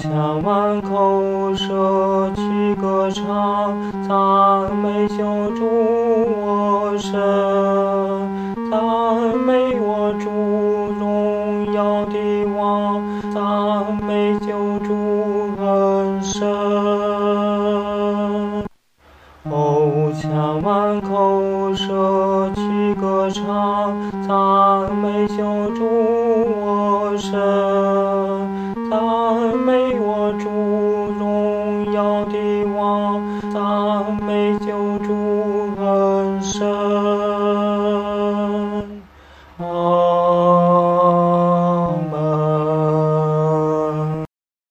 千万口舌去歌唱，赞美救主我神，赞美我主荣耀的王，赞美救主恩神。哦，千万口舌去歌唱，赞美救主我神。